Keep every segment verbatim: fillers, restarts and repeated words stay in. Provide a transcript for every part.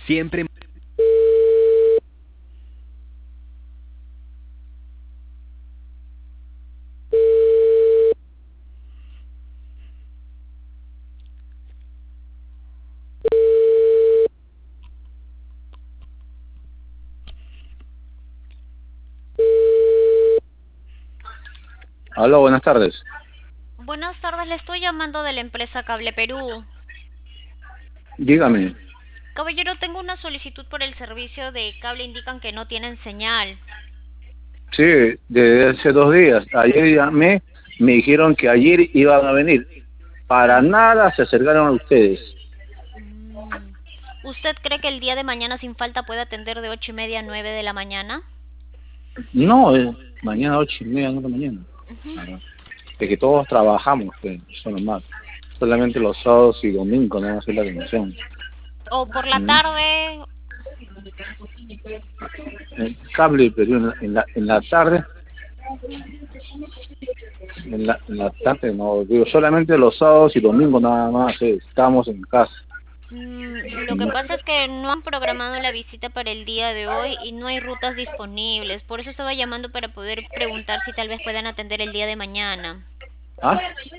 Siempre. Aló, buenas tardes. Buenas tardes, le estoy llamando de la empresa Cable Perú. Dígame. Caballero, tengo una solicitud por el servicio de cable, indican que no tienen señal. Sí, desde hace dos días. Ayer llamé, me dijeron que ayer iban a venir. Para nada se acercaron a ustedes. Mm. ¿Usted cree que el día de mañana sin falta puede atender de ocho y media a nueve de la mañana? No, eh, mañana ocho y media de la mañana. Ujú. Ah, de que todos trabajamos, pues, eso nomás. Solamente los sábados y domingos no vamos a hacer la atención. ¿O por la Mm. tarde? El cable, pero en la, en la, en la tarde, en la, en la tarde no, digo, solamente los sábados y domingos nada más, eh, estamos en casa. Mm, lo que pasa es que no han programado la visita para el día de hoy y no hay rutas disponibles. Por eso estaba llamando para poder preguntar si tal vez puedan atender el día de mañana. ¿Ah?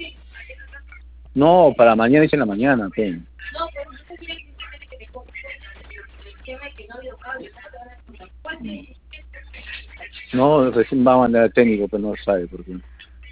No, para mañana es en la mañana, pues. No, recién va a mandar al técnico, pero no sabe por qué.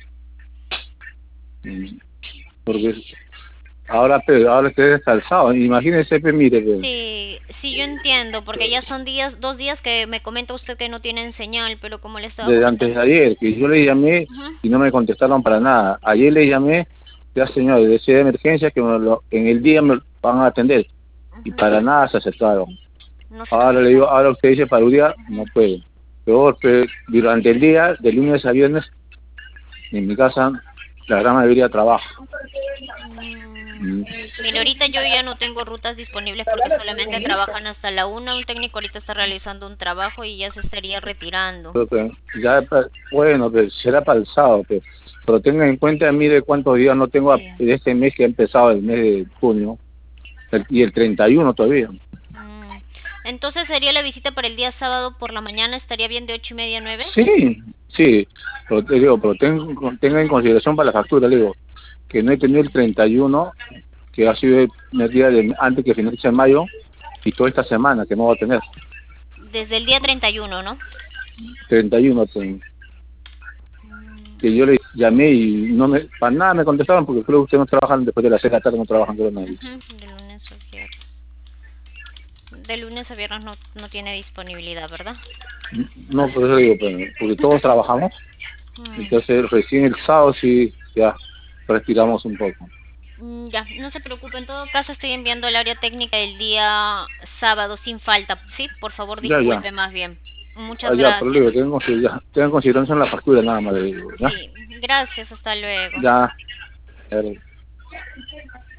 Mm, Porque ahora, pero ahora que es calzado, imagínese, pues, mire, pues, Sí, sí, yo entiendo, porque ya son días, dos días que me comenta usted que no tienen señal, pero como le estaba desde antes comentando. de ayer, que yo le llamé Ujú, y no me contestaron para nada. Ayer le llamé, ya señor, decía de emergencia que me lo- en el día me van a atender y ujú. para nada se acercaron. No se han Ahora le digo, acercado. ahora usted dice para un día, no Ujú. puede. Peor, pues, durante el día, de lunes a viernes, en mi casa, la gran mayoría trabaja. Mm, Mm. Mire, ahorita yo ya no tengo rutas disponibles porque solamente trabajan hasta la una. Un técnico ahorita está realizando un trabajo y ya se estaría retirando. Pero, pero, ya, pa- bueno, pero será para el sábado, pero, pero tenga en cuenta, mire cuántos días no tengo a- Sí. de este mes que ha empezado el mes de junio, el- y el treinta y uno todavía. Mm, Entonces sería la visita para el día sábado por la mañana, estaría bien de ocho y media a nueve. Sí, sí, pero te digo, pero ten- tenga en consideración para la factura, le digo, que no he tenido el treinta y uno, que ha sido el día de, antes que finalice mayo, y toda esta semana que no va a tener. Desde el día treinta y uno, ¿no? treinta y uno, pues, Mm, que yo le llamé y no me, para nada me contestaban, porque creo que ustedes no trabajan después de las seis de la tarde, no trabajan con nadie. ujú, De lunes a viernes. De lunes a viernes no, no tiene disponibilidad, ¿verdad? No, por eso digo, pues, porque todos trabajamos. Mm, Entonces recién el sábado sí ya respiramos un poco. mm, Ya, no se preocupe. En todo caso estoy enviando al área técnica el día sábado sin falta. Sí, por favor Ya, ya, disculpe más bien. Muchas allá, pero le gracias. digo, tengo, que- ya, tengan consideración la factura nada más, le digo, ¿ya? Sí, gracias. Hasta luego. Ya, ya,